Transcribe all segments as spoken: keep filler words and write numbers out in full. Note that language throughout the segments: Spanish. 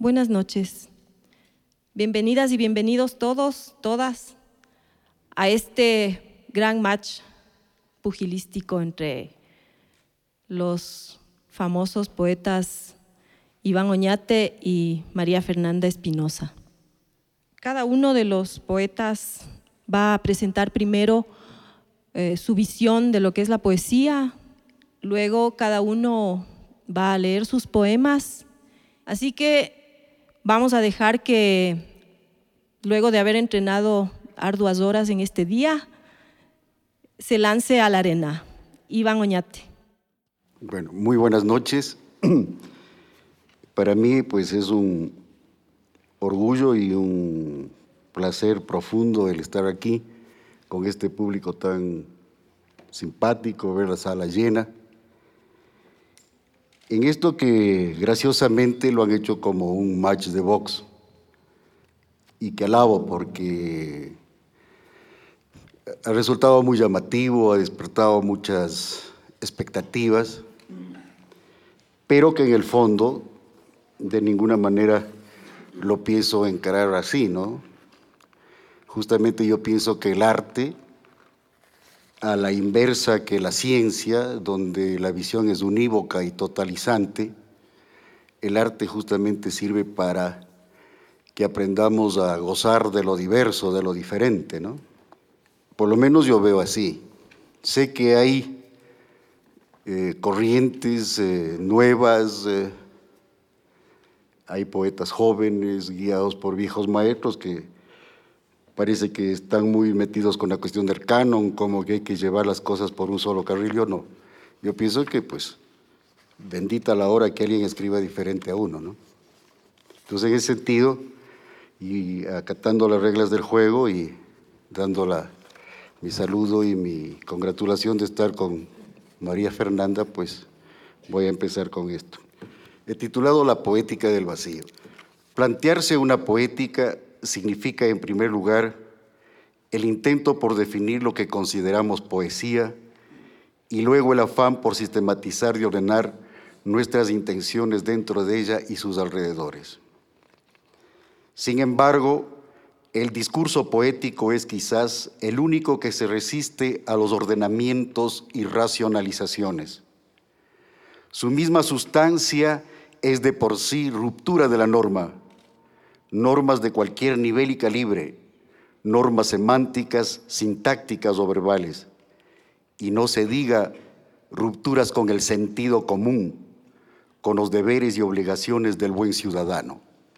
Buenas noches. Bienvenidas y bienvenidos todos, todas, a este gran match pugilístico entre los famosos poetas Iván Oñate y María Fernanda Espinosa. Cada uno de los poetas va a presentar primero eh, su visión de lo que es la poesía, luego cada uno va a leer sus poemas, así que vamos a dejar que, luego de haber entrenado arduas horas en este día, se lance a la arena. Iván Oñate. Bueno, muy buenas noches. Para mí, pues, es un orgullo y un placer profundo el estar aquí con este público tan simpático, ver la sala llena. En esto que graciosamente lo han hecho como un match de box y que alabo porque ha resultado muy llamativo, ha despertado muchas expectativas, pero que en el fondo de ninguna manera lo pienso encarar así, ¿no? Justamente yo pienso que el arte, a la inversa que la ciencia, donde la visión es unívoca y totalizante, el arte justamente sirve para que aprendamos a gozar de lo diverso, de lo diferente, ¿no? Por lo menos yo veo así. Sé que hay eh, corrientes eh, nuevas, eh, hay poetas jóvenes guiados por viejos maestros que parece que están muy metidos con la cuestión del canon, como que hay que llevar las cosas por un solo carril. Yo no. Yo pienso que, pues, bendita la hora que alguien escriba diferente a uno, ¿no? Entonces, en ese sentido, y acatando las reglas del juego y dando la, mi saludo y mi congratulación de estar con María Fernanda, pues voy a empezar con esto. He titulado La poética del vacío. Plantearse una poética significa, en primer lugar, el intento por definir lo que consideramos poesía y luego el afán por sistematizar y ordenar nuestras intenciones dentro de ella y sus alrededores. Sin embargo, el discurso poético es quizás el único que se resiste a los ordenamientos y racionalizaciones. Su misma sustancia es de por sí ruptura de la norma, normas de cualquier nivel y calibre, normas semánticas, sintácticas o verbales, y no se diga rupturas con el sentido común, con los deberes y obligaciones del buen ciudadano.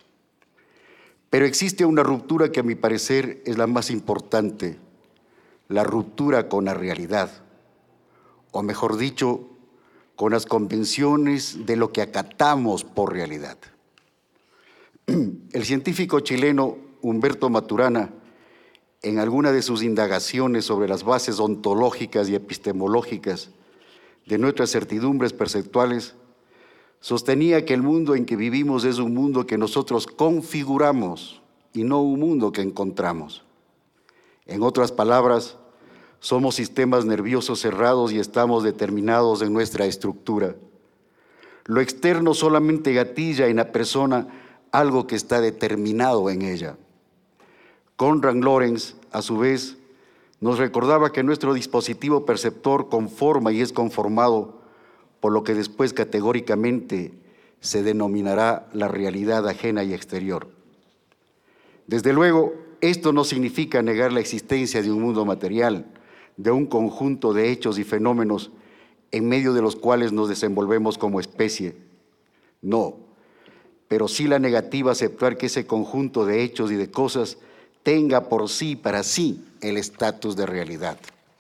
Pero existe una ruptura que a mi parecer es la más importante, la ruptura con la realidad, o mejor dicho, con las convenciones de lo que acatamos por realidad. El científico chileno Humberto Maturana, en alguna de sus indagaciones sobre las bases ontológicas y epistemológicas de nuestras certidumbres perceptuales, sostenía que el mundo en que vivimos es un mundo que nosotros configuramos y no un mundo que encontramos. En otras palabras, somos sistemas nerviosos cerrados y estamos determinados en nuestra estructura. Lo externo solamente gatilla en la persona algo que está determinado en ella. Konrad Lorenz, a su vez, nos recordaba que nuestro dispositivo perceptor conforma y es conformado por lo que después categóricamente se denominará la realidad ajena y exterior. Desde luego, esto no significa negar la existencia de un mundo material, de un conjunto de hechos y fenómenos en medio de los cuales nos desenvolvemos como especie. No, pero sí la negativa a aceptar que ese conjunto de hechos y de cosas tenga por sí, para sí, el estatus de realidad.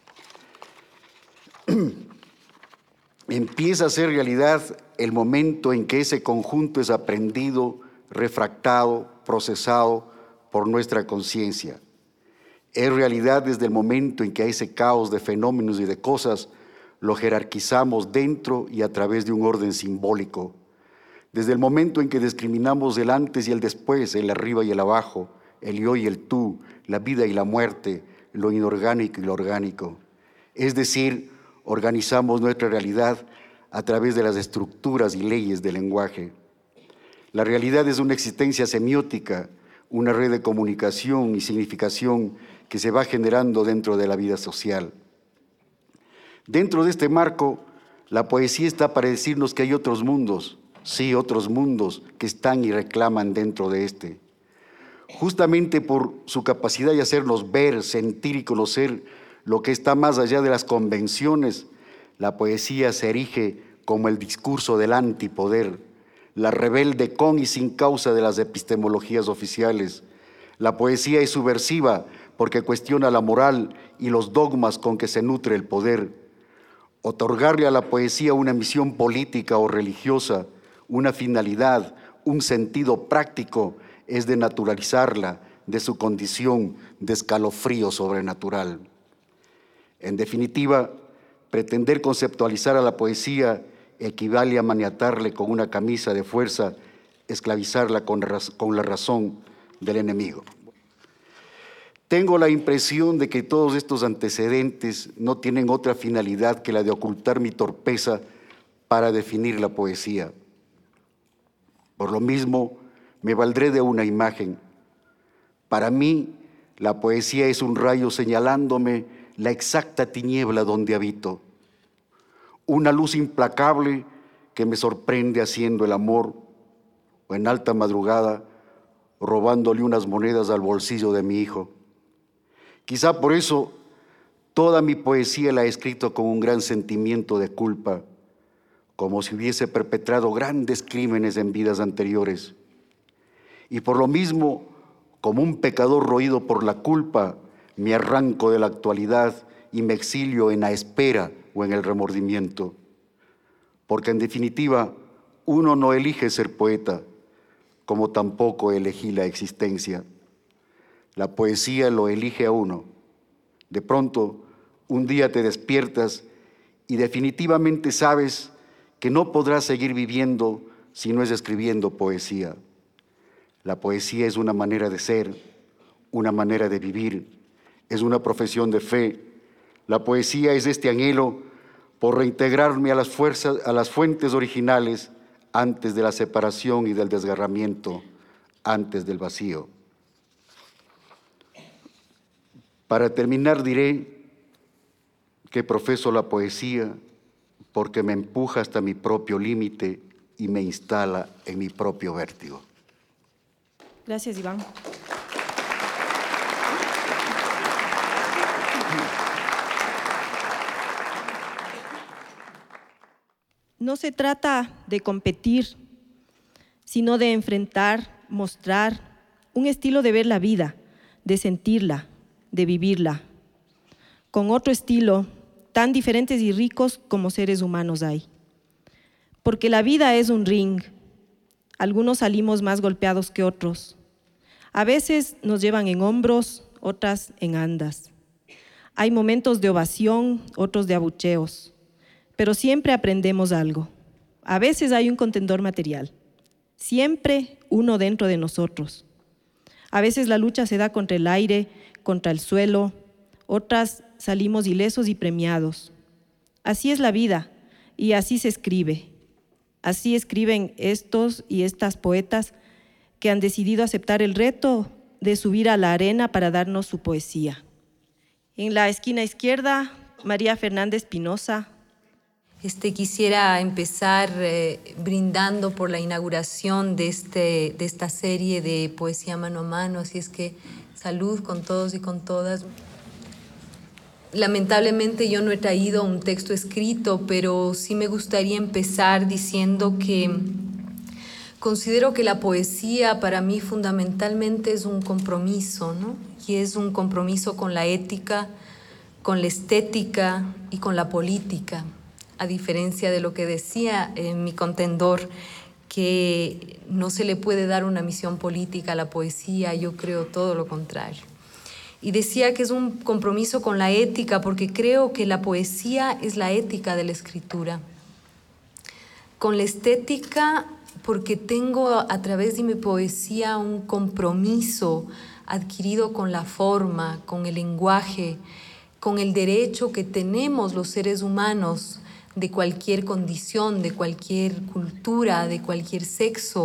Empieza a ser realidad el momento en que ese conjunto es aprendido, refractado, procesado por nuestra conciencia. Es realidad desde el momento en que a ese caos de fenómenos y de cosas lo jerarquizamos dentro y a través de un orden simbólico. Desde el momento en que discriminamos el antes y el después, el arriba y el abajo, el yo y el tú, la vida y la muerte, lo inorgánico y lo orgánico. Es decir, organizamos nuestra realidad a través de las estructuras y leyes del lenguaje. La realidad es una existencia semiótica, una red de comunicación y significación que se va generando dentro de la vida social. Dentro de este marco, la poesía está para decirnos que hay otros mundos, sí, otros mundos que están y reclaman dentro de este. Justamente por su capacidad de hacernos ver, sentir y conocer lo que está más allá de las convenciones, la poesía se erige como el discurso del antipoder, la rebelde con y sin causa de las epistemologías oficiales. La poesía es subversiva porque cuestiona la moral y los dogmas con que se nutre el poder. Otorgarle a la poesía una misión política o religiosa, una finalidad, un sentido práctico, es de naturalizarla de su condición de escalofrío sobrenatural. En definitiva, pretender conceptualizar a la poesía equivale a maniatarle con una camisa de fuerza, esclavizarla con, con la razón del enemigo. Tengo la impresión de que todos estos antecedentes no tienen otra finalidad que la de ocultar mi torpeza para definir la poesía. Por lo mismo, me valdré de una imagen. Para mí, la poesía es un rayo señalándome la exacta tiniebla donde habito, una luz implacable que me sorprende haciendo el amor o en alta madrugada robándole unas monedas al bolsillo de mi hijo. Quizá por eso toda mi poesía la he escrito con un gran sentimiento de culpa, como si hubiese perpetrado grandes crímenes en vidas anteriores. Y por lo mismo, como un pecador roído por la culpa, me arranco de la actualidad y me exilio en la espera o en el remordimiento. Porque en definitiva, uno no elige ser poeta, como tampoco elegí la existencia. La poesía lo elige a uno. De pronto, un día te despiertas y definitivamente sabes que no podrás seguir viviendo si no es escribiendo poesía. La poesía es una manera de ser, una manera de vivir, es una profesión de fe. La poesía es este anhelo por reintegrarme a las fuerzas, a las fuentes originales antes de la separación y del desgarramiento, antes del vacío. Para terminar diré que profeso la poesía porque me empuja hasta mi propio límite y me instala en mi propio vértigo. Gracias, Iván. No se trata de competir, sino de enfrentar, mostrar un estilo de ver la vida, de sentirla, de vivirla, con otro estilo tan diferentes y ricos como seres humanos hay. Porque la vida es un ring, algunos salimos más golpeados que otros. A veces nos llevan en hombros, otras en andas. Hay momentos de ovación, otros de abucheos, pero siempre aprendemos algo. A veces hay un contendor material, siempre uno dentro de nosotros. A veces la lucha se da contra el aire, contra el suelo, otras salimos ilesos y premiados. Así es la vida y así se escribe. Así escriben estos y estas poetas que han decidido aceptar el reto de subir a la arena para darnos su poesía. En la esquina izquierda, María Fernanda Espinosa. Este, quisiera empezar eh, brindando por la inauguración de, este, de esta serie de poesía mano a mano, así es que salud con todos y con todas. Lamentablemente yo no he traído un texto escrito, pero sí me gustaría empezar diciendo que considero que la poesía para mí fundamentalmente es un compromiso, ¿no? Y es un compromiso con la ética, con la estética y con la política. A diferencia de lo que decía eh, mi contendor, que no se le puede dar una misión política a la poesía, yo creo todo lo contrario. Y decía que es un compromiso con la ética, porque creo que la poesía es la ética de la escritura. Con la estética, porque tengo a través de mi poesía un compromiso adquirido con la forma, con el lenguaje, con el derecho que tenemos los seres humanos de cualquier condición, de cualquier cultura, de cualquier sexo,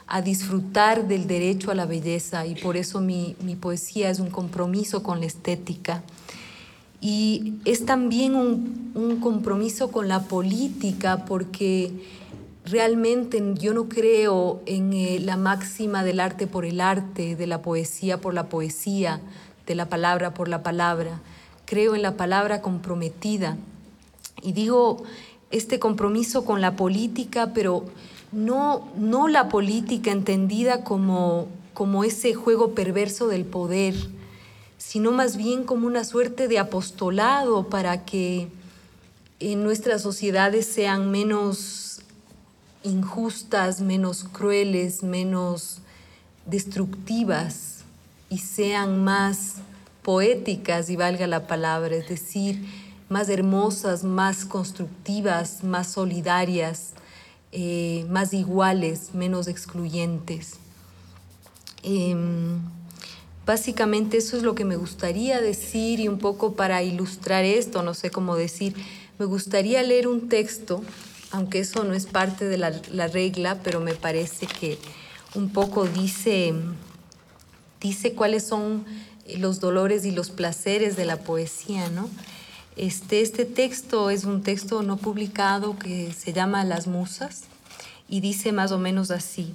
a disfrutar del derecho a la belleza, y por eso mi, mi poesía es un compromiso con la estética. Y es también un, un compromiso con la política, porque realmente yo no creo en eh, la máxima del arte por el arte, de la poesía por la poesía, de la palabra por la palabra. Creo en la palabra comprometida. Y digo este compromiso con la política, pero no, no la política entendida como, como ese juego perverso del poder, sino más bien como una suerte de apostolado para que en nuestras sociedades sean menos injustas, menos crueles, menos destructivas y sean más poéticas, y valga la palabra, es decir, más hermosas, más constructivas, más solidarias, eh, más iguales, menos excluyentes. Eh, básicamente eso es lo que me gustaría decir, y un poco para ilustrar esto, no sé cómo decir, me gustaría leer un texto, aunque eso no es parte de la, la regla, pero me parece que un poco dice, dice cuáles son los dolores y los placeres de la poesía, ¿no? Este, este texto es un texto no publicado que se llama Las Musas y dice más o menos así.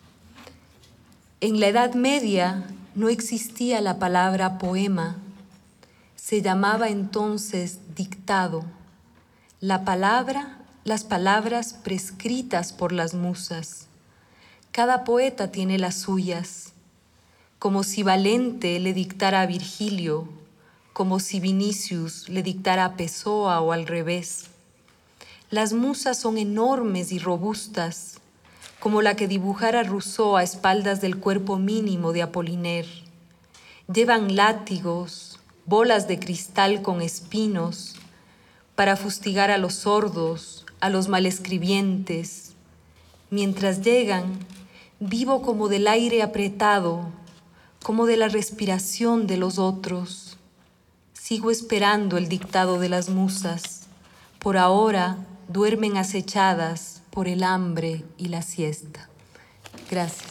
En la Edad Media no existía la palabra poema, se llamaba entonces dictado. La palabra, las palabras prescritas por las musas. Cada poeta tiene las suyas, como si Valente le dictara a Virgilio, como si Vinicius le dictara a Pessoa o al revés. Las musas son enormes y robustas, como la que dibujara Rousseau a espaldas del cuerpo mínimo de Apollinaire. Llevan látigos, bolas de cristal con espinos, para fustigar a los sordos, a los malescribientes. Mientras llegan, vivo como del aire apretado, como de la respiración de los otros. Sigo esperando el dictado de las musas. Por ahora duermen acechadas por el hambre y la siesta. Gracias.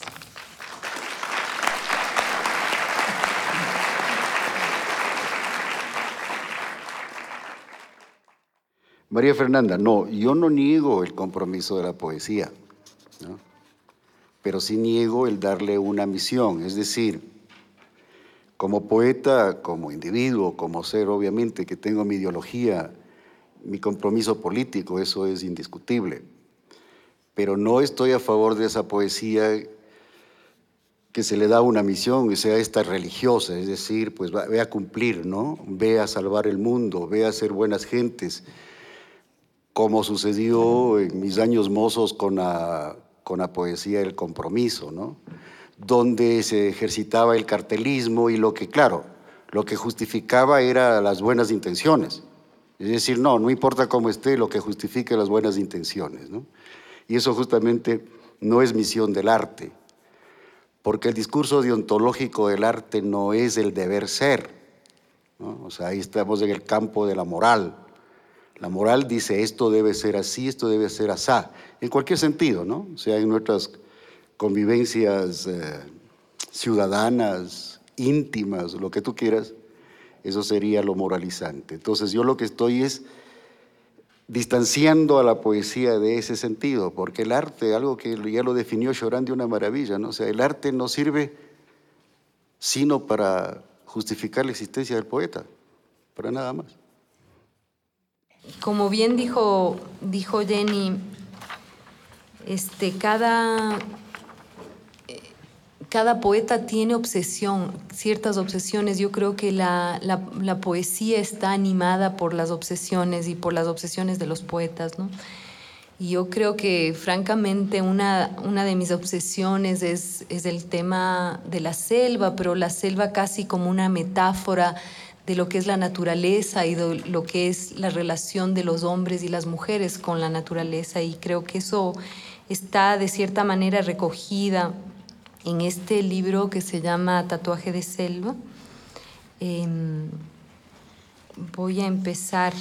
María Fernanda, no, yo no niego el compromiso de la poesía, ¿no? Pero sí niego el darle una misión, es decir, como poeta, como individuo, como ser, obviamente, que tengo mi ideología, mi compromiso político, eso es indiscutible, pero no estoy a favor de esa poesía que se le da una misión, que sea esta religiosa, es decir, pues ve a cumplir, ¿no? Ve a salvar el mundo, ve a ser buenas gentes, como sucedió en mis años mozos con la, con la poesía del compromiso, ¿no? Donde se ejercitaba el cartelismo y lo que, claro, lo que justificaba era las buenas intenciones. Es decir, no, no importa cómo esté, lo que justifique las buenas intenciones, ¿no? Y eso justamente no es misión del arte, porque el discurso deontológico del arte no es el deber ser, ¿no? O sea, ahí estamos en el campo de la moral. La moral dice esto debe ser así, esto debe ser asá, en cualquier sentido, ¿no? O sea, en nuestras convivencias eh, ciudadanas, íntimas, lo que tú quieras, eso sería lo moralizante. Entonces yo lo que estoy es distanciando a la poesía de ese sentido, porque el arte, algo que ya lo definió Chorán de una maravilla, ¿no? O sea, el arte no sirve sino para justificar la existencia del poeta, para nada más. Como bien dijo, dijo Jenny, este, cada, cada poeta tiene obsesión, ciertas obsesiones. Yo creo que la, la, la poesía está animada por las obsesiones y por las obsesiones de los poetas, ¿no? Y yo creo que, francamente, una, una de mis obsesiones es, es el tema de la selva, pero la selva casi como una metáfora de lo que es la naturaleza y de lo que es la relación de los hombres y las mujeres con la naturaleza, y creo que eso está de cierta manera recogida en este libro que se llama Tatuaje de Selva. Eh, voy a empezar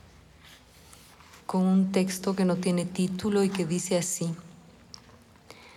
con un texto que no tiene título y que dice así: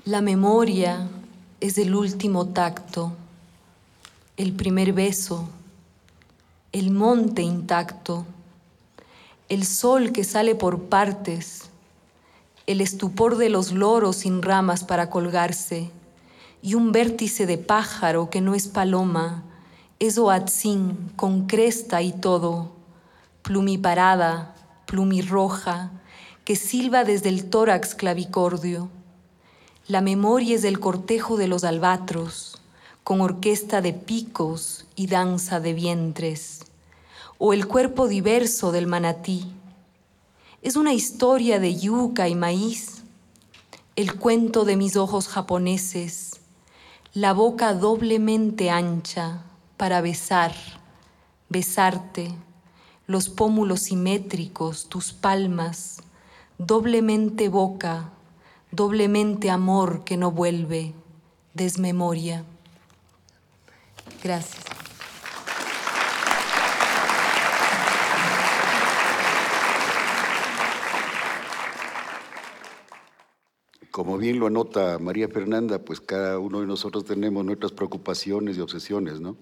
La memoria es el último tacto, el primer beso, el monte intacto, el sol que sale por partes, el estupor de los loros sin ramas para colgarse, y un vértice de pájaro que no es paloma, es Oatzin con cresta y todo, plumiparada, plumirroja, que silba desde el tórax clavicordio. La memoria es el cortejo de los albatros, con orquesta de picos y danza de vientres, o el cuerpo diverso del manatí. Es una historia de yuca y maíz, el cuento de mis ojos japoneses, la boca doblemente ancha para besar, besarte, los pómulos simétricos, tus palmas, doblemente boca, doblemente amor que no vuelve, desmemoria. Gracias. Como bien lo anota María Fernanda, pues cada uno de nosotros tenemos nuestras preocupaciones y obsesiones, ¿no?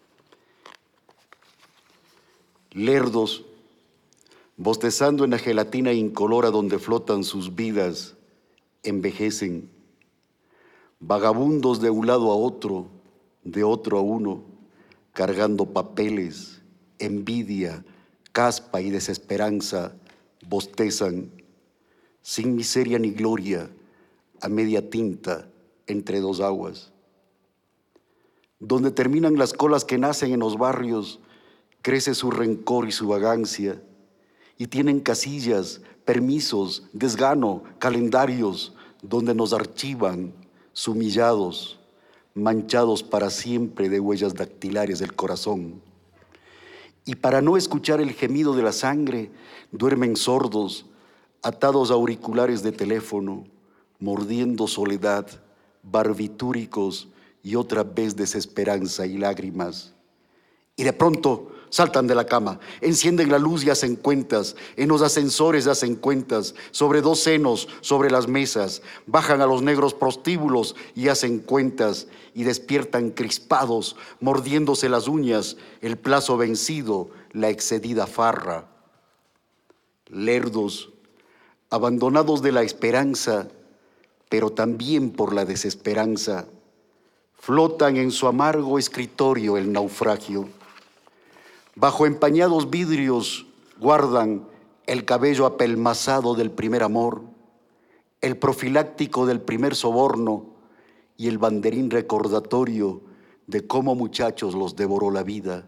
Lerdos, bostezando en la gelatina incolora donde flotan sus vidas, envejecen. Vagabundos de un lado a otro, de otro a uno, cargando papeles, envidia, caspa y desesperanza, bostezan, sin miseria ni gloria, a media tinta entre dos aguas. Donde terminan las colas que nacen en los barrios, crece su rencor y su vagancia, y tienen casillas, permisos, desgano, calendarios, donde nos archivan, sumillados, manchados para siempre de huellas dactilares del corazón. Y para no escuchar el gemido de la sangre, duermen sordos, atados a auriculares de teléfono, mordiendo soledad, barbitúricos y otra vez desesperanza y lágrimas. Y de pronto saltan de la cama, encienden la luz y hacen cuentas, en los ascensores hacen cuentas, sobre dos senos, sobre las mesas, bajan a los negros prostíbulos y hacen cuentas, y despiertan crispados, mordiéndose las uñas, el plazo vencido, la excedida farra. Lerdos, abandonados de la esperanza, pero también por la desesperanza, flotan en su amargo escritorio el naufragio. Bajo empañados vidrios guardan el cabello apelmazado del primer amor, el profiláctico del primer soborno y el banderín recordatorio de cómo muchachos los devoró la vida.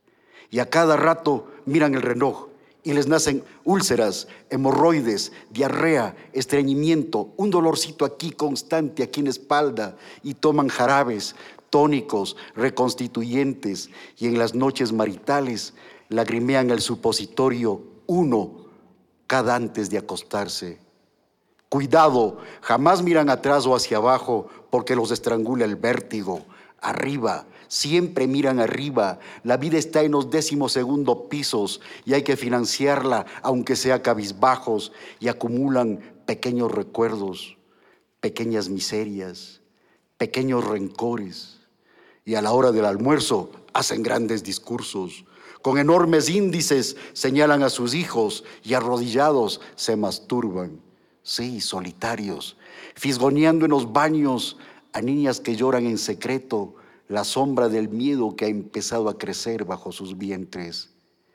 Y a cada rato miran el reloj y les nacen úlceras, hemorroides, diarrea, estreñimiento, un dolorcito aquí constante, aquí en la espalda, y toman jarabes, tónicos, reconstituyentes, y en las noches maritales lagrimean el supositorio uno cada antes de acostarse. Cuidado, jamás miran atrás o hacia abajo porque los estrangula el vértigo. Arriba, siempre miran arriba. La vida está en los décimos segundos pisos y hay que financiarla aunque sea cabizbajos, y acumulan pequeños recuerdos, pequeñas miserias, pequeños rencores. Y a la hora del almuerzo hacen grandes discursos. Con enormes índices señalan a sus hijos y arrodillados se masturban. Sí, solitarios, fisgoneando en los baños a niñas que lloran en secreto la sombra del miedo que ha empezado a crecer bajo sus vientres.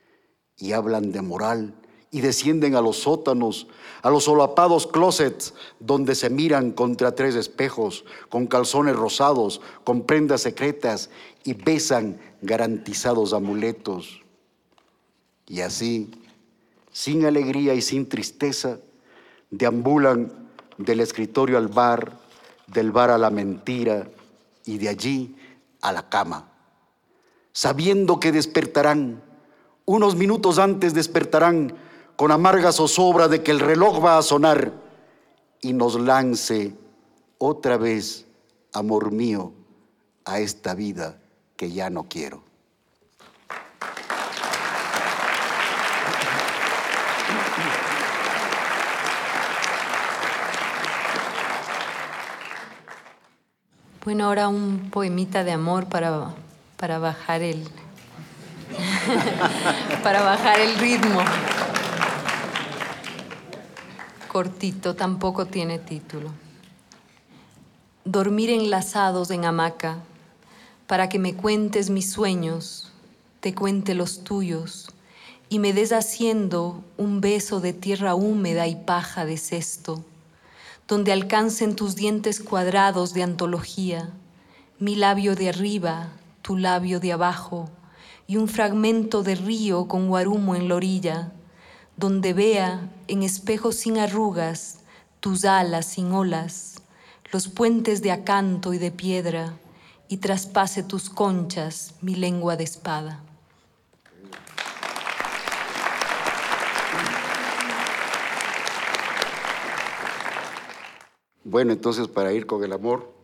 Y hablan de moral y descienden a los sótanos, a los solapados closets donde se miran contra tres espejos, con calzones rosados, con prendas secretas, y besan garantizados amuletos. Y así, sin alegría y sin tristeza, deambulan del escritorio al bar, del bar a la mentira y de allí a la cama, sabiendo que despertarán, unos minutos antes despertarán con amarga zozobra de que el reloj va a sonar y nos lance otra vez, amor mío, a esta vida que ya no quiero. Bueno, ahora un poemita de amor para, para bajar el para bajar el ritmo. Cortito, tampoco tiene título. Dormir enlazados en hamaca para que me cuentes mis sueños, te cuente los tuyos y me des haciendo un beso de tierra húmeda y paja de cesto, donde alcancen tus dientes cuadrados de antología, mi labio de arriba, tu labio de abajo, y un fragmento de río con guarumo en la orilla, donde vea en espejos sin arrugas tus alas sin olas, los puentes de acanto y de piedra, y traspase tus conchas mi lengua de espada. Bueno, entonces para ir con el amor.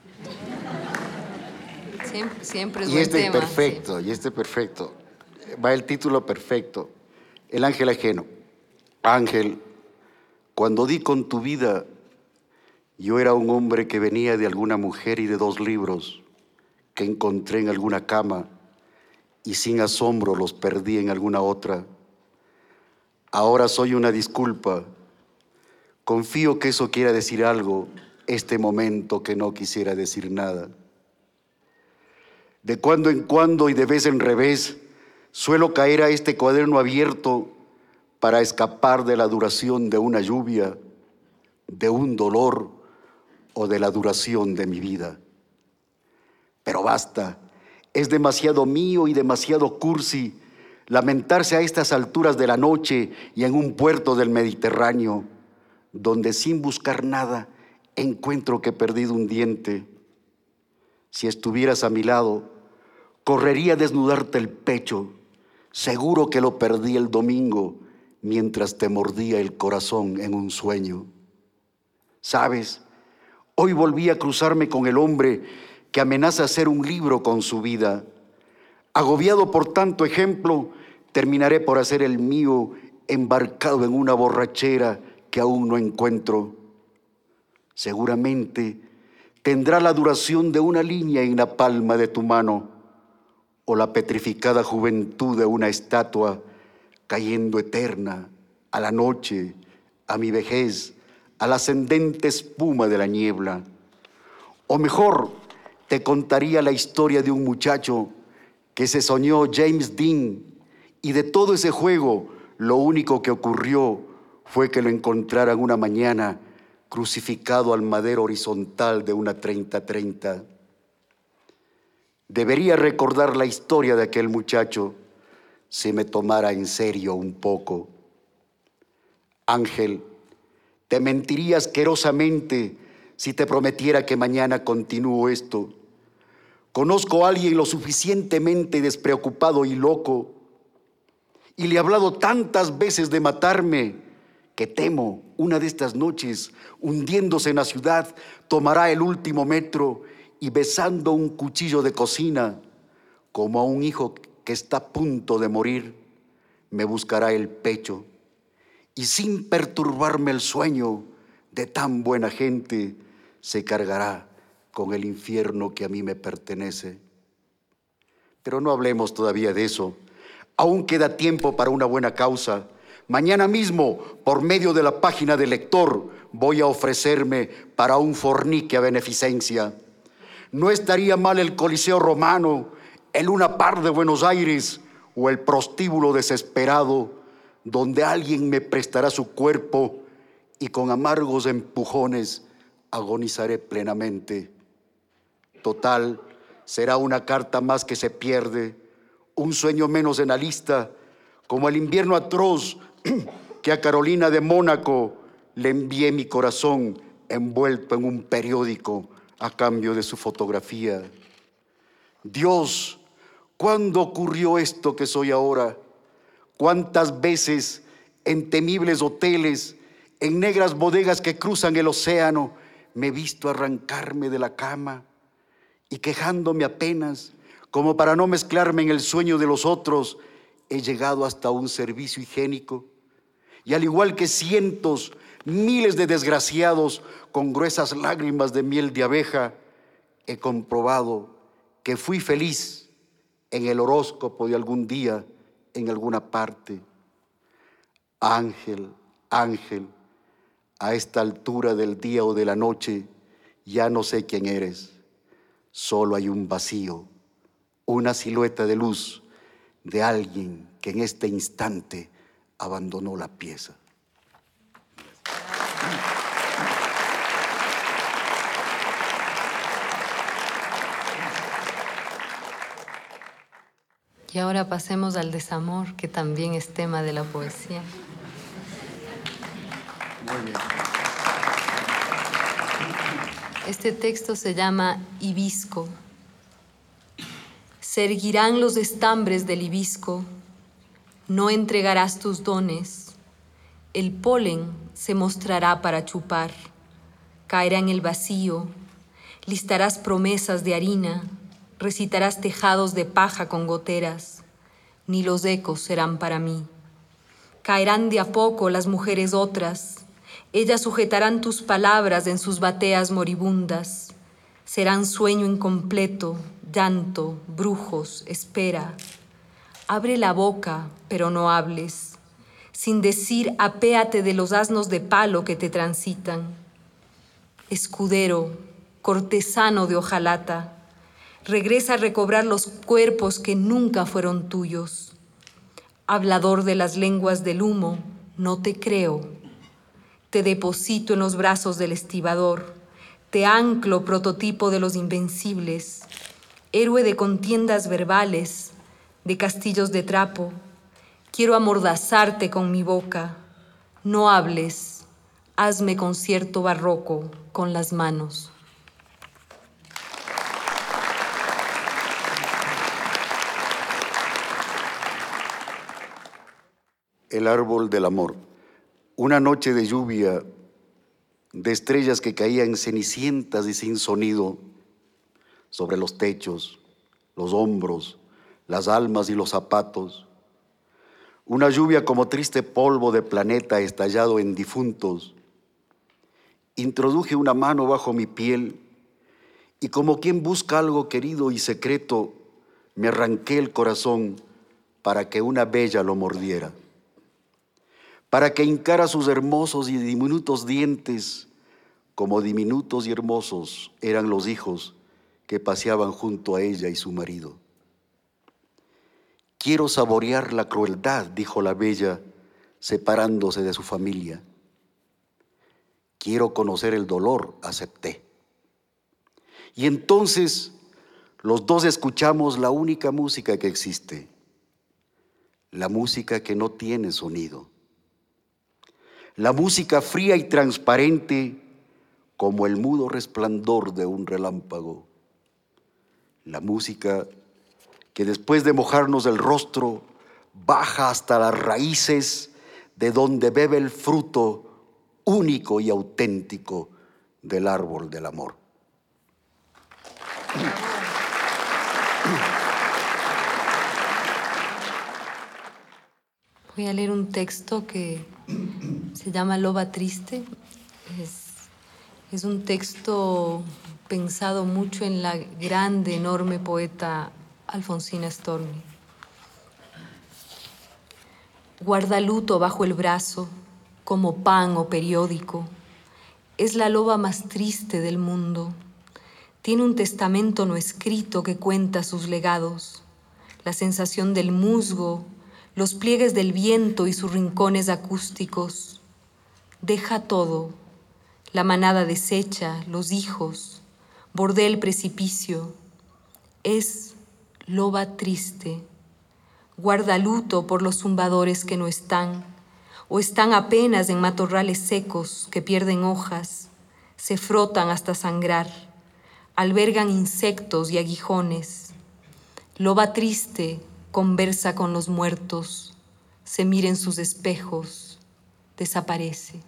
Siempre, siempre es Y buen este tema. perfecto, Sí. y este perfecto. Va el título perfecto. El ángel ajeno. Ángel, cuando di con tu vida, yo era un hombre que venía de alguna mujer y de dos libros que encontré en alguna cama y sin asombro los perdí en alguna otra. Ahora soy una disculpa. Confío que eso quiera decir algo, este momento que no quisiera decir nada. De cuando en cuando y de vez en revés, suelo caer a este cuaderno abierto para escapar de la duración de una lluvia, de un dolor o de la duración de mi vida. Pero basta, es demasiado mío y demasiado cursi lamentarse a estas alturas de la noche y en un puerto del Mediterráneo, donde sin buscar nada encuentro que he perdido un diente. Si estuvieras a mi lado, correría a desnudarte el pecho, seguro que lo perdí el domingo mientras te mordía el corazón en un sueño. ¿Sabes? Hoy volví a cruzarme con el hombre que amenaza hacer un libro con su vida. Agobiado por tanto ejemplo, terminaré por hacer el mío embarcado en una borrachera que aún no encuentro. Seguramente tendrá la duración de una línea en la palma de tu mano o la petrificada juventud de una estatua cayendo eterna a la noche, a mi vejez, a la ascendente espuma de la niebla. O mejor, te contaría la historia de un muchacho que se soñó James Dean y de todo ese juego lo único que ocurrió fue que lo encontraran una mañana crucificado al madero horizontal de una treinta treinta. Debería recordar la historia de aquel muchacho si me tomara en serio un poco. Ángel, te mentiría asquerosamente si te prometiera que mañana continúo esto. Conozco a alguien lo suficientemente despreocupado y loco, y le he hablado tantas veces de matarme, que temo una de estas noches, hundiéndose en la ciudad, tomará el último metro y besando un cuchillo de cocina, como a un hijo que está a punto de morir, me buscará el pecho y sin perturbarme el sueño de tan buena gente, se cargará con el infierno que a mí me pertenece. Pero no hablemos todavía de eso. Aún queda tiempo para una buena causa. Mañana mismo, por medio de la página del lector, voy a ofrecerme para un fornique a beneficencia. No estaría mal el Coliseo Romano, el Luna Park de Buenos Aires o el prostíbulo desesperado, donde alguien me prestará su cuerpo y con amargos empujones agonizaré plenamente. Total, será una carta más que se pierde, un sueño menos en la lista, como el invierno atroz que a Carolina de Mónaco le envié mi corazón envuelto en un periódico a cambio de su fotografía. Dios, ¿cuándo ocurrió esto que soy ahora? ¿Cuántas veces en temibles hoteles, en negras bodegas que cruzan el océano, me he visto arrancarme de la cama y quejándome apenas, como para no mezclarme en el sueño de los otros, he llegado hasta un servicio higiénico? Y al igual que cientos, miles de desgraciados con gruesas lágrimas de miel de abeja, he comprobado que fui feliz en el horóscopo de algún día, en alguna parte. Ángel, ángel, a esta altura del día o de la noche, ya no sé quién eres. Solo hay un vacío, una silueta de luz de alguien que en este instante abandonó la pieza. Y ahora pasemos al desamor, que también es tema de la poesía. Muy bien. Este texto se llama Hibisco. Se erguirán los estambres del hibisco, no entregarás tus dones, el polen se mostrará para chupar, caerá en el vacío, listarás promesas de harina, recitarás tejados de paja con goteras, ni los ecos serán para mí. Caerán de a poco las mujeres otras, ellas sujetarán tus palabras en sus bateas moribundas, serán sueño incompleto, llanto, brujos, espera. Abre la boca, pero no hables, sin decir apéate de los asnos de palo que te transitan. Escudero, cortesano de hojalata, regresa a recobrar los cuerpos que nunca fueron tuyos. Hablador de las lenguas del humo, no te creo. Te deposito en los brazos del estibador, te anclo prototipo de los invencibles, héroe de contiendas verbales, de castillos de trapo. Quiero amordazarte con mi boca. No hables, hazme concierto barroco con las manos. El árbol del amor. Una noche de lluvia, de estrellas que caían cenicientas y sin sonido sobre los techos, los hombros, las almas y los zapatos. Una lluvia como triste polvo de planeta estallado en difuntos. Introduje una mano bajo mi piel y como quien busca algo querido y secreto, me arranqué el corazón para que una bella lo mordiera, para que hincara sus hermosos y diminutos dientes, como diminutos y hermosos eran los hijos que paseaban junto a ella y su marido. Quiero saborear la crueldad, dijo la bella, separándose de su familia. Quiero conocer el dolor, acepté. Y entonces los dos escuchamos la única música que existe, la música que no tiene sonido, la música fría y transparente como el mudo resplandor de un relámpago, la música que después de mojarnos el rostro baja hasta las raíces de donde bebe el fruto único y auténtico del árbol del amor. Voy a leer un texto que se llama Loba Triste. Es, es un texto pensado mucho en la grande, enorme poeta Alfonsina Storni. Guarda luto bajo el brazo, como pan o periódico. Es la loba más triste del mundo. Tiene un testamento no escrito que cuenta sus legados, la sensación del musgo, los pliegues del viento y sus rincones acústicos. Deja todo, la manada deshecha, los hijos, bordea el precipicio. Es loba triste, guarda luto por los zumbadores que no están, o están apenas en matorrales secos que pierden hojas, se frotan hasta sangrar, albergan insectos y aguijones. Loba triste conversa con los muertos, se mira en sus espejos, desaparece.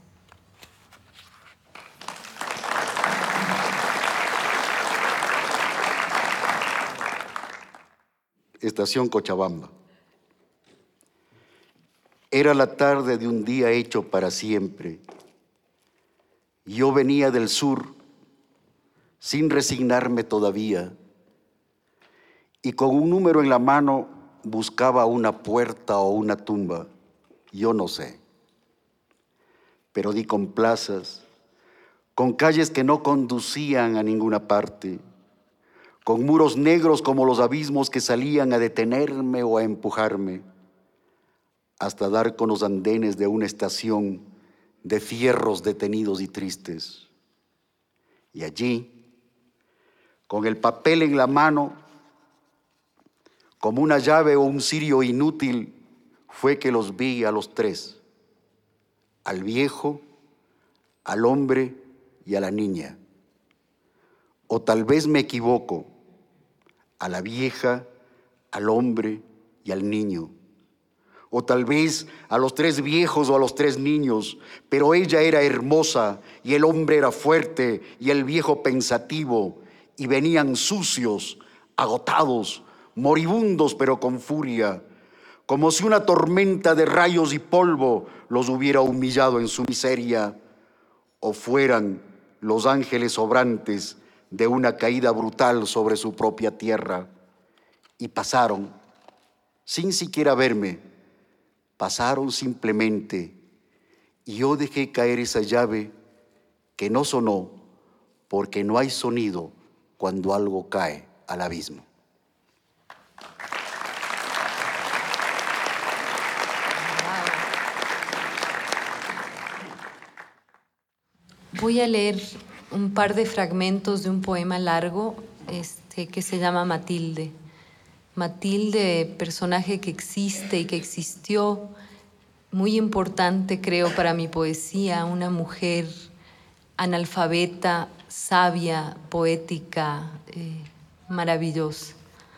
Estación Cochabamba. Era la tarde de un día hecho para siempre. Yo venía del sur, sin resignarme todavía, y con un número en la mano buscaba una puerta o una tumba, yo no sé. Pero di con plazas, con calles que no conducían a ninguna parte, con muros negros como los abismos que salían a detenerme o a empujarme, hasta dar con los andenes de una estación de fierros detenidos y tristes. Y allí, con el papel en la mano, como una llave o un cirio inútil, fue que los vi a los tres, al viejo, al hombre y a la niña. O tal vez me equivoco, a la vieja, al hombre y al niño. O tal vez a los tres viejos o a los tres niños, pero ella era hermosa y el hombre era fuerte y el viejo pensativo, y venían sucios, agotados, moribundos pero con furia, como si una tormenta de rayos y polvo los hubiera humillado en su miseria, o fueran los ángeles obrantes de una caída brutal sobre su propia tierra. Y pasaron, sin siquiera verme, pasaron simplemente, y yo dejé caer esa llave que no sonó, porque no hay sonido cuando algo cae al abismo. Voy a leer un par de fragmentos de un poema largo este, que se llama Matilde. Matilde, personaje que existe y que existió, muy importante creo para mi poesía, una mujer analfabeta, sabia, poética, eh, maravillosa.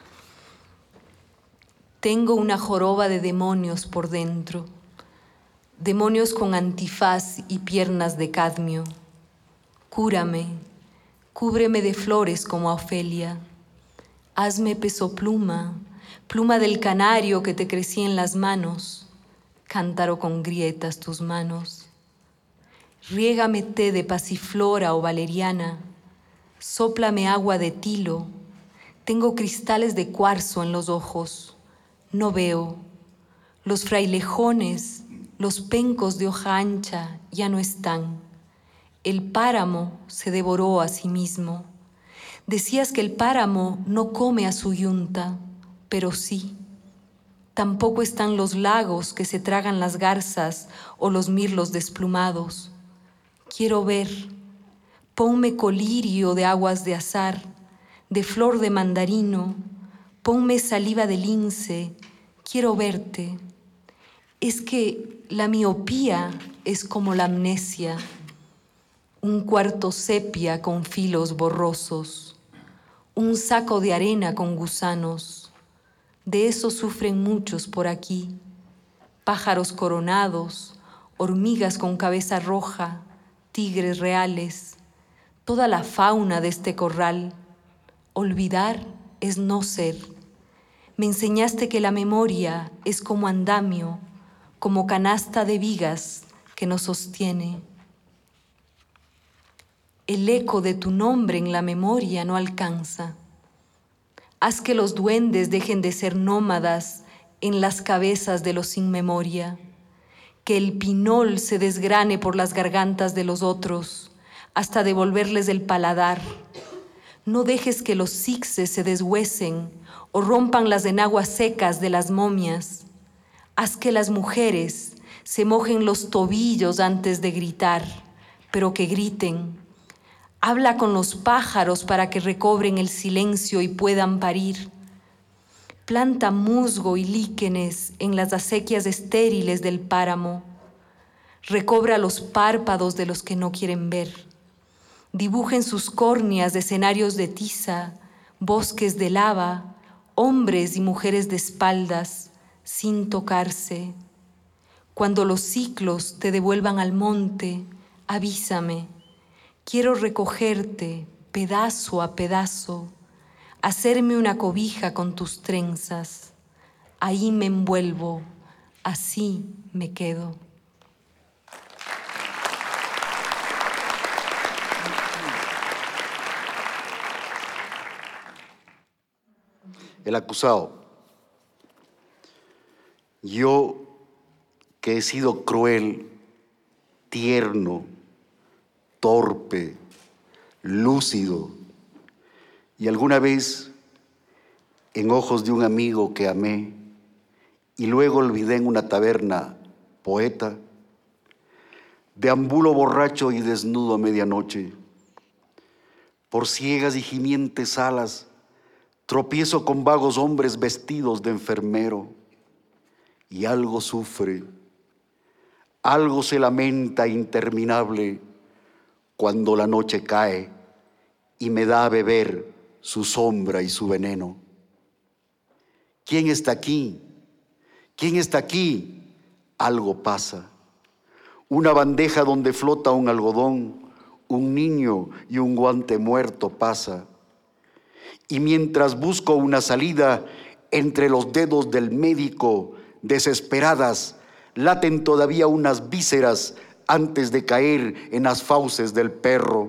Tengo una joroba de demonios por dentro, demonios con antifaz y piernas de cadmio. Cúrame, cúbreme de flores como a Ofelia. Hazme peso pluma, pluma del canario que te crecí en las manos, cántaro con grietas tus manos. Riégame té de pasiflora o valeriana, sóplame agua de tilo. Tengo cristales de cuarzo en los ojos, no veo. Los frailejones, los pencos de hoja ancha ya no están. El páramo se devoró a sí mismo. Decías que el páramo no come a su yunta, pero sí. Tampoco están los lagos que se tragan las garzas o los mirlos desplumados. Quiero ver, ponme colirio de aguas de azar, de flor de mandarino, ponme saliva de lince, quiero verte. Es que la miopía es como la amnesia, un cuarto sepia con filos borrosos, un saco de arena con gusanos. De eso sufren muchos por aquí, pájaros coronados, hormigas con cabeza roja, tigres reales, toda la fauna de este corral. Olvidar es no ser. Me enseñaste que la memoria es como andamio, como canasta de vigas que nos sostiene. El eco de tu nombre en la memoria no alcanza. Haz que los duendes dejen de ser nómadas en las cabezas de los sin memoria, que el pinol se desgrane por las gargantas de los otros hasta devolverles el paladar. No dejes que los cixes se deshuesen o rompan las enaguas secas de las momias. Haz que las mujeres se mojen los tobillos antes de gritar, pero que griten. Habla con los pájaros para que recobren el silencio y puedan parir. Planta musgo y líquenes en las acequias estériles del páramo. Recobra los párpados de los que no quieren ver. Dibuja en sus córneas escenarios de tiza, bosques de lava, hombres y mujeres de espaldas, sin tocarse. Cuando los ciclos te devuelvan al monte, avísame. Quiero recogerte pedazo a pedazo, hacerme una cobija con tus trenzas. Ahí me envuelvo, así me quedo. el acusado. Yo, que he sido cruel, tierno, torpe, lúcido, y alguna vez, en ojos de un amigo que amé, y luego olvidé en una taberna, poeta, deambulo borracho y desnudo a medianoche. Por ciegas y gimientes salas, tropiezo con vagos hombres vestidos de enfermero, y algo sufre, algo se lamenta interminable cuando la noche cae y me da a beber su sombra y su veneno. ¿Quién está aquí? ¿Quién está aquí? Algo pasa. Una bandeja donde flota un algodón, un niño y un guante muerto pasa. Y mientras busco una salida entre los dedos del médico, desesperadas, laten todavía unas vísceras antes de caer en las fauces del perro.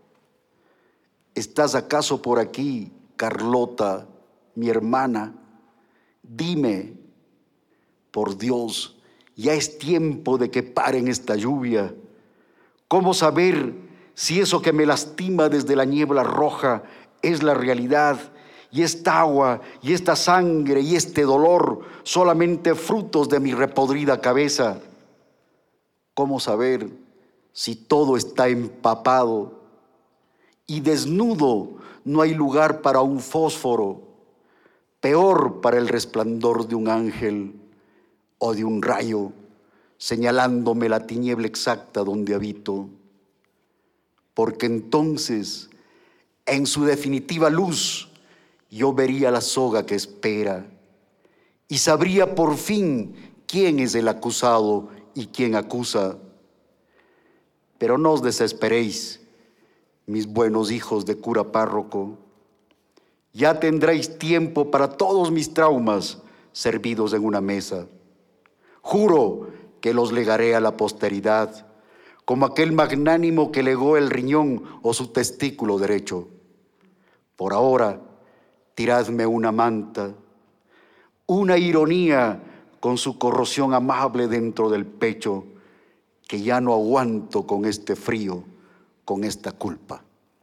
¿Estás acaso por aquí, Carlota, mi hermana? Dime, por Dios, ya es tiempo de que paren esta lluvia. ¿Cómo saber si eso que me lastima desde la niebla roja es la realidad? Y esta agua, y esta sangre, y este dolor, solamente frutos de mi repodrida cabeza. ¿Cómo saber si todo está empapado? Y desnudo no hay lugar para un fósforo, peor para el resplandor de un ángel o de un rayo, señalándome la tiniebla exacta donde habito. Porque entonces, en su definitiva luz, yo vería la soga que espera y sabría por fin quién es el acusado y quién acusa. Pero no os desesperéis, mis buenos hijos de cura párroco. Ya tendréis tiempo para todos mis traumas servidos en una mesa. Juro que los legaré a la posteridad, como aquel magnánimo que legó el riñón o su testículo derecho. Por ahora, tiradme una manta, una ironía con su corrosión amable dentro del pecho, que ya no aguanto con este frío, con esta culpa.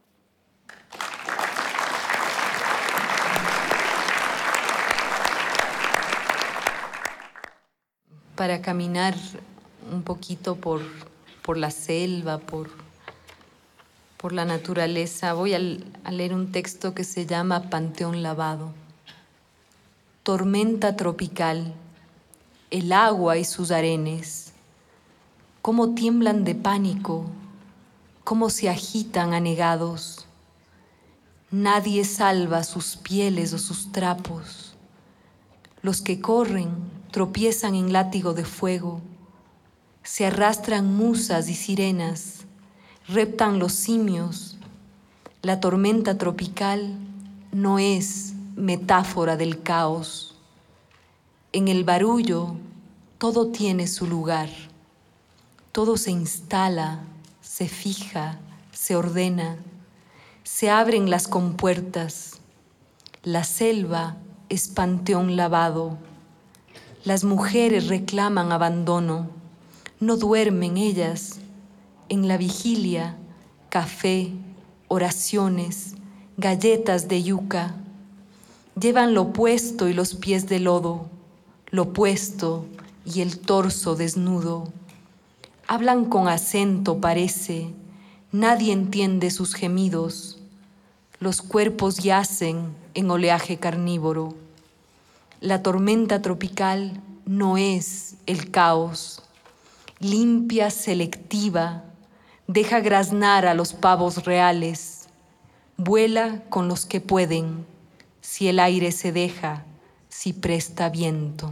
Para caminar un poquito por, por la selva, por, por la naturaleza, voy a, a leer un texto que se llama Panteón Lavado. Tormenta tropical, el agua y sus arenes, cómo tiemblan de pánico, cómo se agitan anegados. Nadie salva sus pieles o sus trapos. Los que corren tropiezan en látigo de fuego. Se arrastran musas y sirenas, reptan los simios. La tormenta tropical no es metáfora del caos. En el barullo todo tiene su lugar. Todo se instala, se fija, se ordena. Se abren las compuertas. La selva es panteón lavado. Las mujeres reclaman abandono. No duermen ellas. En la vigilia, café, oraciones, galletas de yuca. Llevan lo puesto y los pies de lodo, lo puesto y el torso desnudo. Hablan con acento, parece, nadie entiende sus gemidos. Los cuerpos yacen en oleaje carnívoro. La tormenta tropical no es el caos. Limpia, selectiva, deja graznar a los pavos reales. Vuela con los que pueden, si el aire se deja, si presta viento.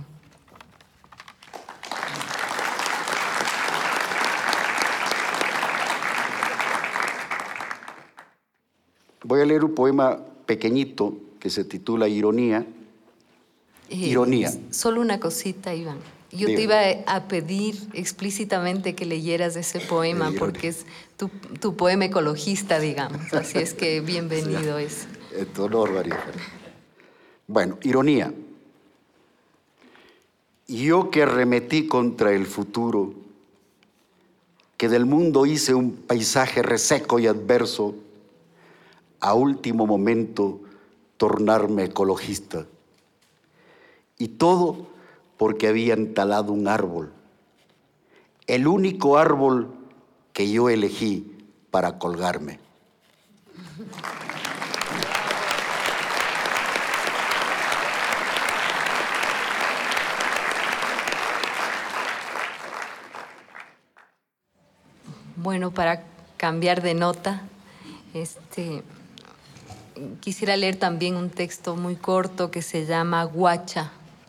Voy a leer un poema pequeñito que se titula Ironía. Eh, Ironía. Solo una cosita, Iván. Yo Dígame. te iba a pedir explícitamente que leyeras ese poema Eh, porque es tu, tu poema ecologista, digamos. Así es que bienvenido es. En tu honor, María. Bueno, ironía. Yo que arremetí contra el futuro, que del mundo hice un paisaje reseco y adverso, a último momento tornarme ecologista. Y todo porque habían talado un árbol, el único árbol que yo elegí para colgarme. Bueno, para cambiar de nota, este, quisiera leer también un texto muy corto que se llama Huacha.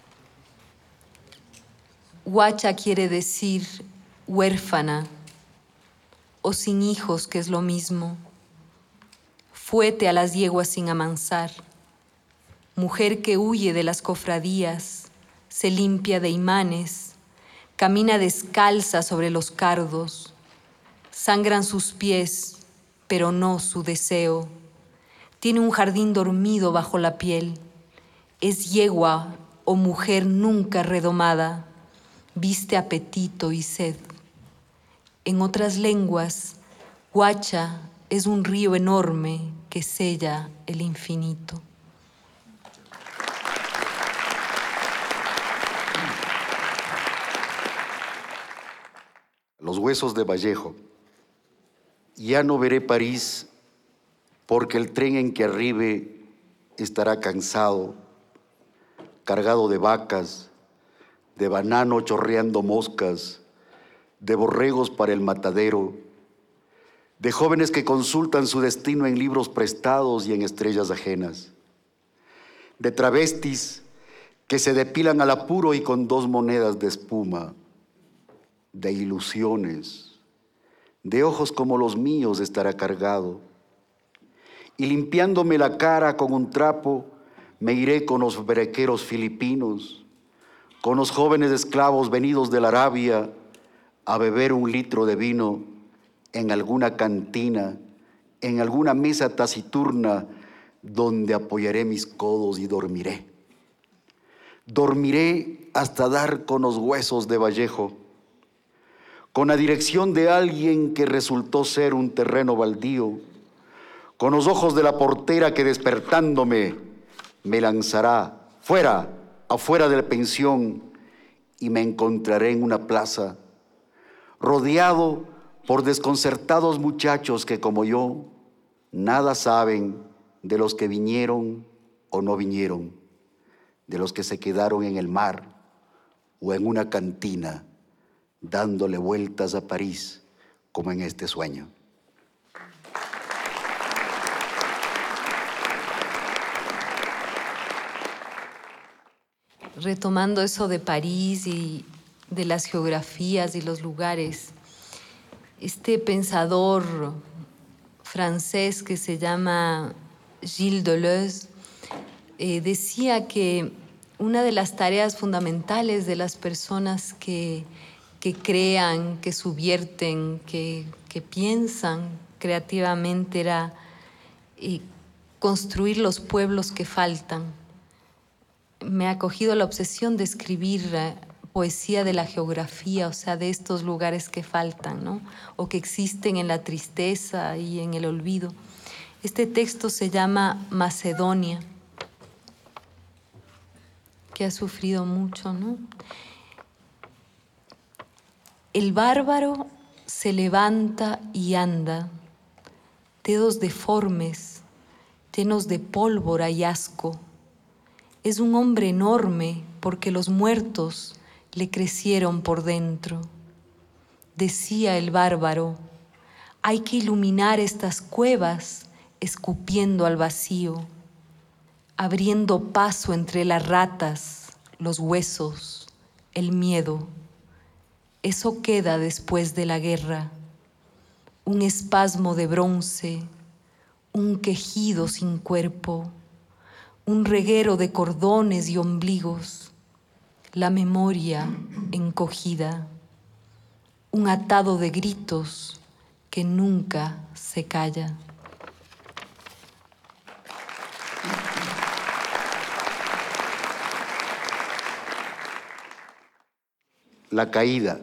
Huacha quiere decir huérfana o sin hijos, que es lo mismo. Fuete a las yeguas sin amansar. Mujer que huye de las cofradías, se limpia de imanes, camina descalza sobre los cardos. Sangran sus pies, pero no su deseo. Tiene un jardín dormido bajo la piel. Es yegua o mujer nunca redomada. Viste apetito y sed. En otras lenguas, Huacha es un río enorme que sella el infinito. Los huesos de Vallejo. Ya no veré París, porque el tren en que arribe estará cansado, cargado de vacas, de banano chorreando moscas, de borregos para el matadero, de jóvenes que consultan su destino en libros prestados y en estrellas ajenas, de travestis que se depilan al apuro y con dos monedas de espuma, de ilusiones, de ojos como los míos estará cargado, y limpiándome la cara con un trapo, me iré con los brequeros filipinos, con los jóvenes esclavos venidos de la Arabia, a beber un litro de vino en alguna cantina, en alguna mesa taciturna, donde apoyaré mis codos y dormiré. Dormiré hasta dar con los huesos de Vallejo, con la dirección de alguien que resultó ser un terreno baldío, con los ojos de la portera que despertándome me lanzará fuera, afuera de la pensión, y me encontraré en una plaza, rodeado por desconcertados muchachos que como yo, nada saben de los que vinieron o no vinieron, de los que se quedaron en el mar o en una cantina, dándole vueltas a París como en este sueño. Retomando eso de París y de las geografías y los lugares, este pensador francés que se llama Gilles Deleuze eh, decía que una de las tareas fundamentales de las personas que que crean, que subvierten, que, que piensan creativamente era eh, construir los pueblos que faltan. Me ha cogido la obsesión de escribir eh, poesía de la geografía, o sea, de estos lugares que faltan, ¿no? O que existen en la tristeza y en el olvido. Este texto se llama Macedonia, que ha sufrido mucho, ¿no? El bárbaro se levanta y anda, dedos deformes, llenos de pólvora y asco. Es un hombre enorme porque los muertos le crecieron por dentro. Decía el bárbaro, hay que iluminar estas cuevas escupiendo al vacío, abriendo paso entre las ratas, los huesos, el miedo. Eso queda después de la guerra, un espasmo de bronce, un quejido sin cuerpo, un reguero de cordones y ombligos, la memoria encogida, un atado de gritos que nunca se calla. La caída.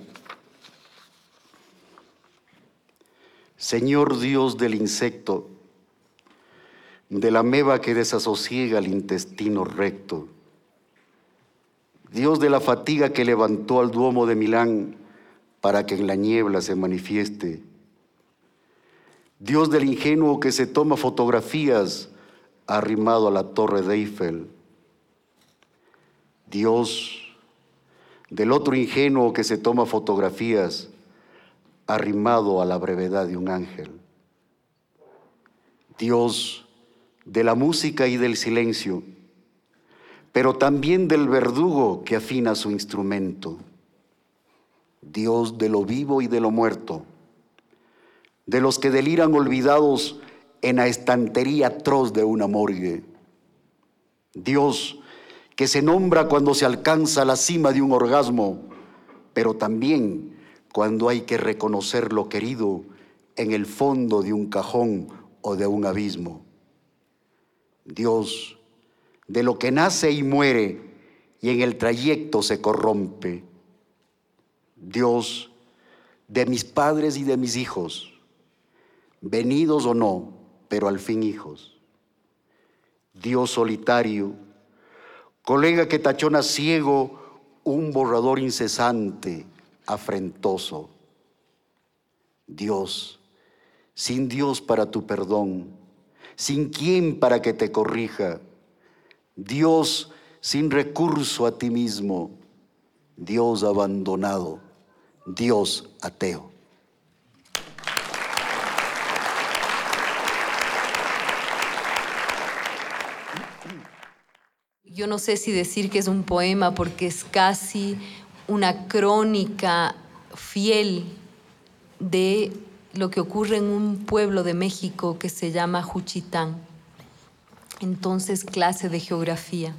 Señor Dios del insecto, de la ameba que desasosiega el intestino recto, Dios de la fatiga que levantó al Duomo de Milán para que en la niebla se manifieste, Dios del ingenuo que se toma fotografías arrimado a la torre de Eiffel, Dios del otro ingenuo que se toma fotografías arrimado a la brevedad de un ángel, Dios de la música y del silencio, pero también del verdugo que afina su instrumento, Dios de lo vivo y de lo muerto, de los que deliran olvidados en la estantería atroz de una morgue, Dios que se nombra cuando se alcanza la cima de un orgasmo, pero también cuando hay que reconocer lo querido en el fondo de un cajón o de un abismo. Dios de lo que nace y muere y en el trayecto se corrompe. Dios de mis padres y de mis hijos, venidos o no, pero al fin hijos. Dios solitario, colega que tachona ciego un borrador incesante, afrentoso. Dios, sin Dios para tu perdón, sin quien para que te corrija. Dios sin recurso a ti mismo, Dios abandonado, Dios ateo. Yo no sé si decir que es un poema porque es casi una crónica fiel de lo que ocurre en un pueblo de México que se llama Juchitán. Entonces, clase de geografía.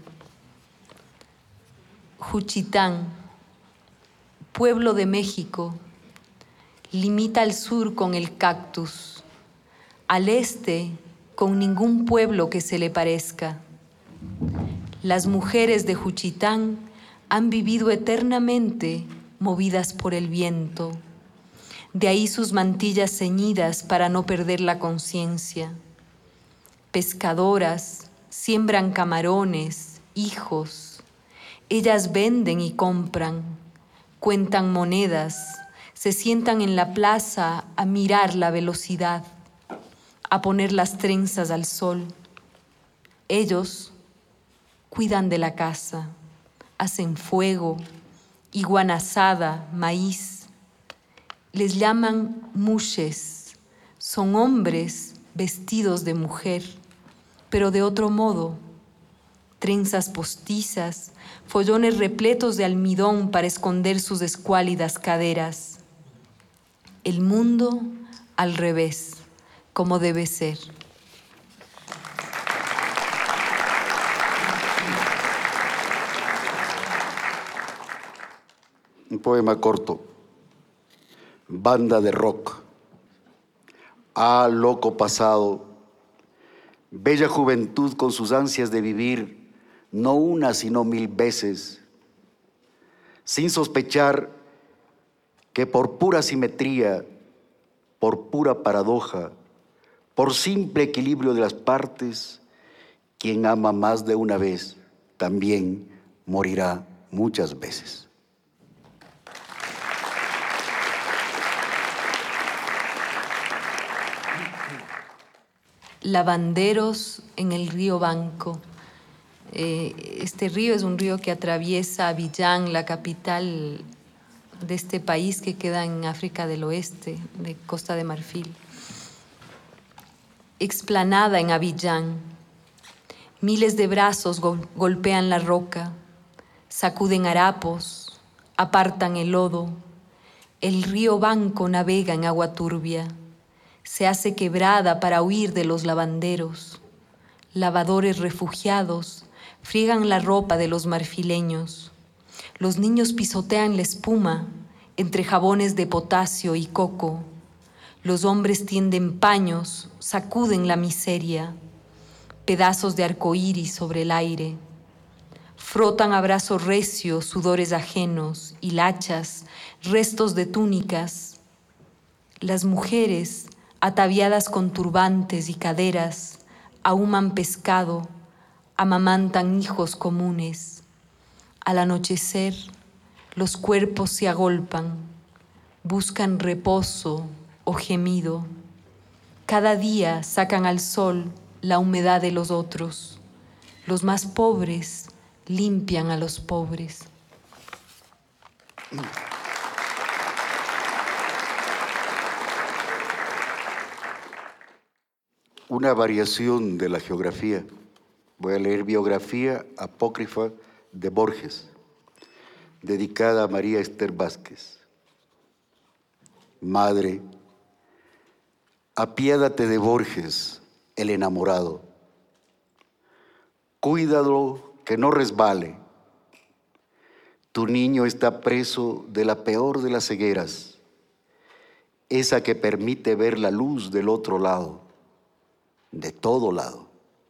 Juchitán, pueblo de México, limita al sur con el cactus, al este con ningún pueblo que se le parezca. Las mujeres de Juchitán han vivido eternamente movidas por el viento. De ahí sus mantillas ceñidas para no perder la conciencia. Pescadoras, siembran camarones, hijos. Ellas venden y compran, cuentan monedas, se sientan en la plaza a mirar la velocidad, a poner las trenzas al sol. Ellos cuidan de la casa, hacen fuego, iguana asada, maíz. Les llaman mushes, son hombres vestidos de mujer, pero de otro modo. Trenzas postizas, follones repletos de almidón para esconder sus escuálidas caderas. El mundo al revés, como debe ser. Un poema corto. Banda de rock. Ah, loco pasado, bella juventud con sus ansias de vivir, no una sino mil veces, sin sospechar que por pura simetría, por pura paradoja, por simple equilibrio de las partes, quien ama más de una vez también morirá muchas veces. Lavanderos en el río Banco. Eh, este río es un río que atraviesa Abiyán, la capital de este país que queda en África del Oeste, de Costa de Marfil. Explanada en Abiyán, miles de brazos go- golpean la roca, sacuden harapos, apartan el lodo. El río Banco navega en agua turbia. Se hace quebrada para huir de los lavanderos. Lavadores refugiados friegan la ropa de los marfileños. Los niños pisotean la espuma entre jabones de potasio y coco. Los hombres tienden paños, sacuden la miseria. Pedazos de arcoíris sobre el aire. Frotan a brazo recio sudores ajenos, hilachas, restos de túnicas. Las mujeres, ataviadas con turbantes y caderas, ahuman pescado, amamantan hijos comunes. Al anochecer, los cuerpos se agolpan, buscan reposo o gemido. Cada día sacan al sol la humedad de los otros. Los más pobres limpian a los pobres. Una variación de la geografía. Voy a leer biografía apócrifa de Borges, dedicada a María Esther Vázquez. Madre, apiádate de Borges, el enamorado. Cuídalo que no resbale. Tu niño está preso de la peor de las cegueras, esa que permite ver la luz del otro lado, de todo lado.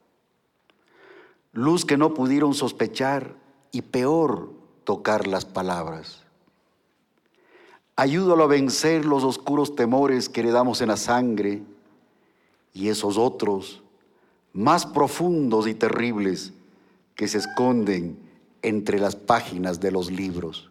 Luz que no pudieron sospechar y peor, tocar las palabras. Ayúdalo a vencer los oscuros temores que le damos en la sangre y esos otros más profundos y terribles que se esconden entre las páginas de los libros.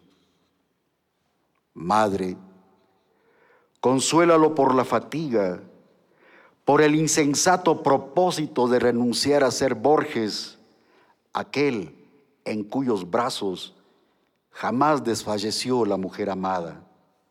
Madre, consuélalo por la fatiga, por el insensato propósito de renunciar a ser Borges, aquel en cuyos brazos jamás desfalleció la mujer amada.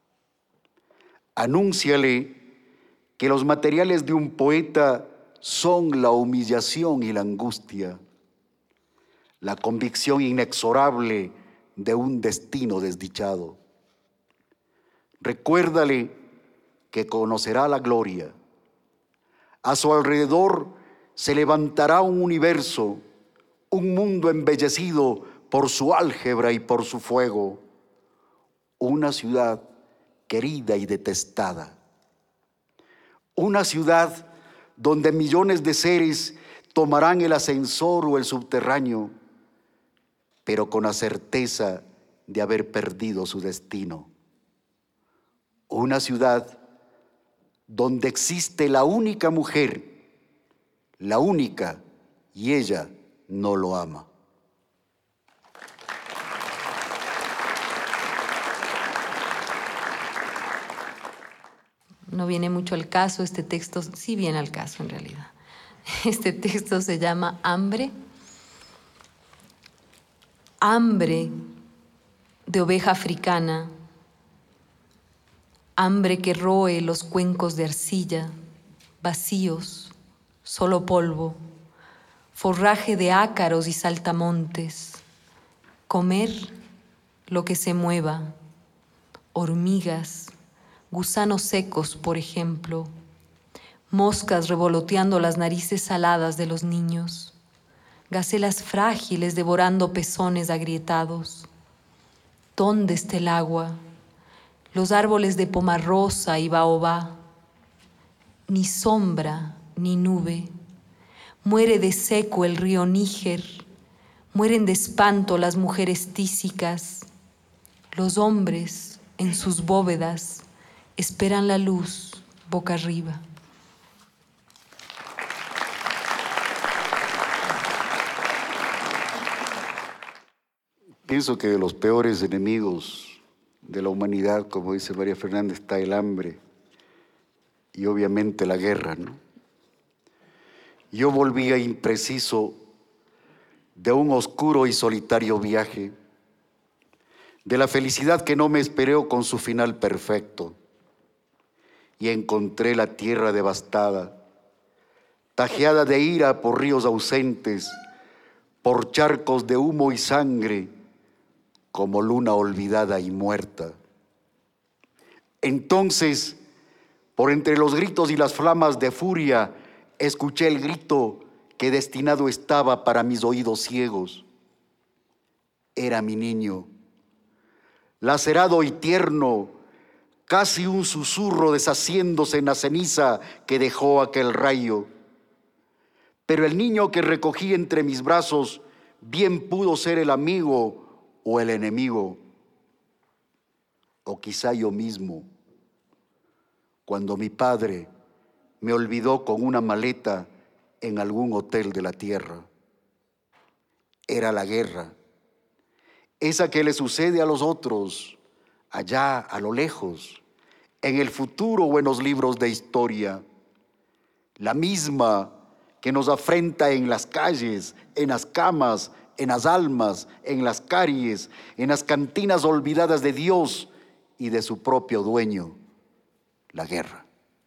Anúnciale que los materiales de un poeta son la humillación y la angustia, la convicción inexorable de un destino desdichado. Recuérdale que conocerá la gloria. A su alrededor se levantará un universo, un mundo embellecido por su álgebra y por su fuego, una ciudad querida y detestada, una ciudad donde millones de seres tomarán el ascensor o el subterráneo, pero con la certeza de haber perdido su destino. Una ciudad donde existe la única mujer, la única, y ella no lo ama. No viene mucho al caso este texto, sí viene al caso en realidad. Este texto se llama Hambre. Hambre de oveja africana, hambre que roe los cuencos de arcilla, vacíos, solo polvo, forraje de ácaros y saltamontes, comer lo que se mueva, hormigas, gusanos secos, por ejemplo, moscas revoloteando las narices saladas de los niños, gacelas frágiles devorando pezones agrietados. ¿Dónde está el agua? Los árboles de pomarrosa y baobá. Ni sombra ni nube. Muere de seco el río Níger. Mueren de espanto las mujeres tísicas. Los hombres, en sus bóvedas, esperan la luz boca arriba. Pienso que de los peores enemigos de la humanidad, como dice María Fernández, está el hambre y obviamente la guerra, ¿no? Yo volvía impreciso de un oscuro y solitario viaje, de la felicidad que no me esperó con su final perfecto, y encontré la tierra devastada, tajeada de ira por ríos ausentes, por charcos de humo y sangre, como luna olvidada y muerta. Entonces, por entre los gritos y las flamas de furia, escuché el grito que destinado estaba para mis oídos ciegos. Era mi niño, lacerado y tierno, casi un susurro deshaciéndose en la ceniza que dejó aquel rayo. Pero el niño que recogí entre mis brazos bien pudo ser el amigo o el enemigo, o quizá yo mismo, cuando mi padre me olvidó con una maleta en algún hotel de la tierra. Era la guerra, esa que le sucede a los otros, allá a lo lejos, en el futuro o en los libros de historia, la misma que nos afrenta en las calles, en las camas, en las almas, en las calles, en las cantinas olvidadas de Dios y de su propio dueño, la guerra.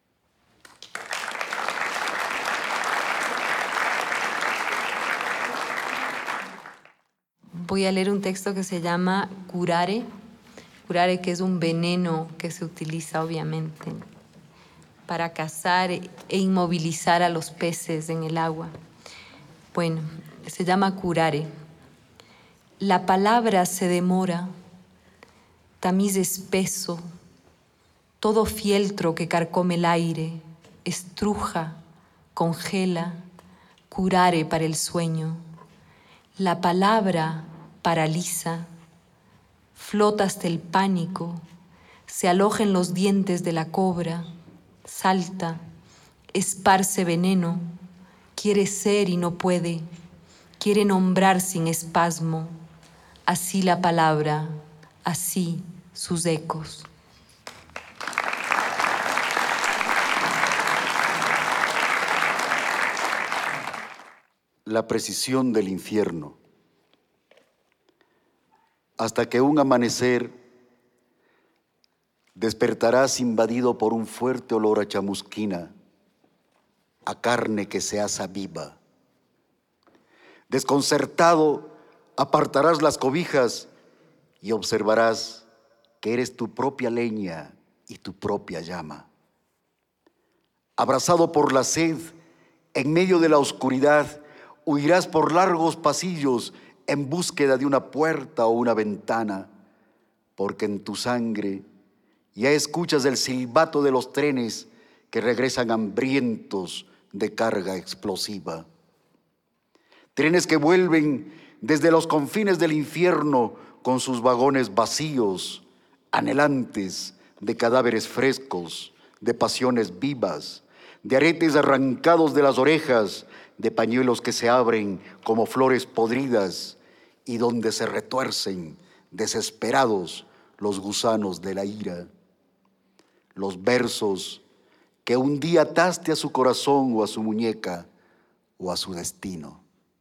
Voy a leer un texto que se llama Curare, curare que es un veneno que se utiliza obviamente para cazar e inmovilizar a los peces en el agua. Bueno, se llama curare. La palabra se demora, tamiz espeso, todo fieltro que carcome el aire, estruja, congela, curare para el sueño. La palabra paraliza, flota hasta el pánico, se aloja en los dientes de la cobra, salta, esparce veneno, quiere ser y no puede, quiere nombrar sin espasmo, así la palabra, así sus ecos. La precisión del infierno. Hasta que un amanecer despertarás invadido por un fuerte olor a chamusquina, a carne que se asa viva. Desconcertado, apartarás las cobijas y observarás que eres tu propia leña y tu propia llama. Abrazado por la sed, en medio de la oscuridad, huirás por largos pasillos en búsqueda de una puerta o una ventana, porque en tu sangre ya escuchas el silbato de los trenes que regresan hambrientos de carga explosiva. Trenes que vuelven desde los confines del infierno con sus vagones vacíos, anhelantes de cadáveres frescos, de pasiones vivas, de aretes arrancados de las orejas, de pañuelos que se abren como flores podridas y donde se retuercen desesperados los gusanos de la ira. Los versos que un día ataste a su corazón o a su muñeca o a su destino.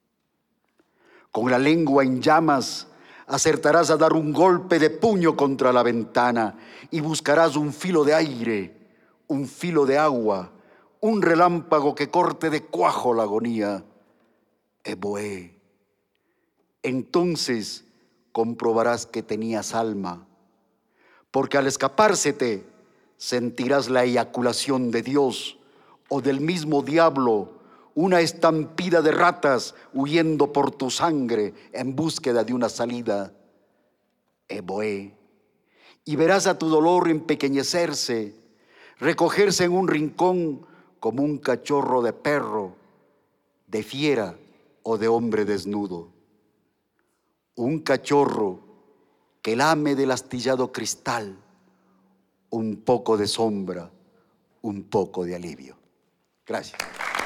Con la lengua en llamas acertarás a dar un golpe de puño contra la ventana y buscarás un filo de aire, un filo de agua, un relámpago que corte de cuajo la agonía. Eboé. Entonces comprobarás que tenías alma, porque al escapársete sentirás la eyaculación de Dios o del mismo diablo, una estampida de ratas huyendo por tu sangre en búsqueda de una salida. Eboé. Y verás a tu dolor empequeñecerse, recogerse en un rincón como un cachorro de perro, de fiera o de hombre desnudo. Un cachorro que lame del astillado cristal, un poco de sombra, un poco de alivio. Gracias.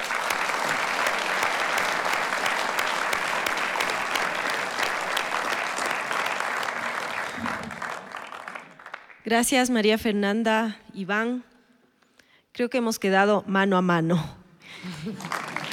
Gracias, María Fernanda, Iván. Creo que hemos quedado mano a mano.